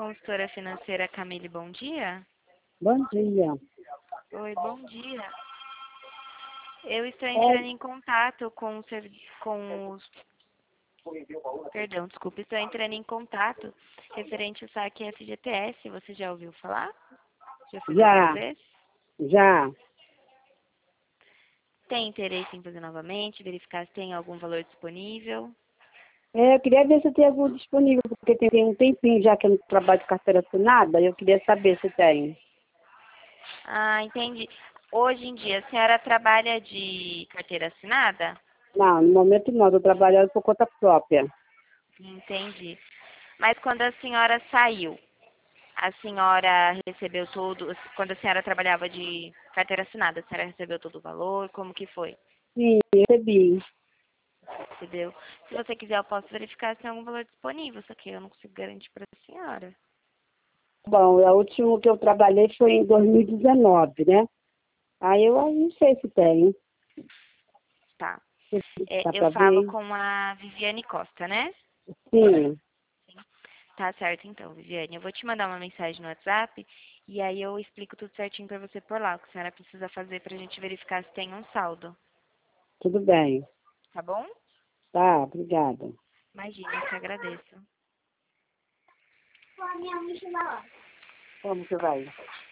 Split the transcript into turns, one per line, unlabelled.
consultora financeira Camille, bom dia.
Bom dia.
Oi, bom dia. Eu estou entrando em contato Perdão, desculpe, estou entrando em contato referente ao saque FGTS. Você já ouviu falar? Já fez alguma vez?
Já.
Tem interesse em fazer novamente, verificar se tem algum valor disponível?
Eu queria ver se tem algum disponível, porque tem um tempinho já que eu não trabalho de carteira assinada, e eu queria saber se tem.
Ah, entendi. Hoje em dia, a senhora trabalha de carteira assinada?
Não, no momento não, estou trabalhando por conta própria.
Entendi. Mas quando a senhora saiu, a senhora recebeu quando a senhora trabalhava de carteira assinada, a senhora recebeu todo o valor? Como que foi?
Sim, recebi.
Recebeu? Se você quiser, eu posso verificar se tem algum valor disponível, só que eu não consigo garantir para a senhora.
Bom, a última que eu trabalhei foi em 2019, né? Aí eu não sei se tem.
Tá.
Dá
Eu
pra
falo
ver?
com a Viviane Costa, né?
Sim,
Tá certo, então, Viviane. Eu vou te mandar uma mensagem no WhatsApp e aí eu explico tudo certinho pra você por lá, o que a senhora precisa fazer pra gente verificar se tem um saldo.
tudo bem.
Tá bom?
Tá, obrigada.
Imagina, eu que agradeço.
Como que vai?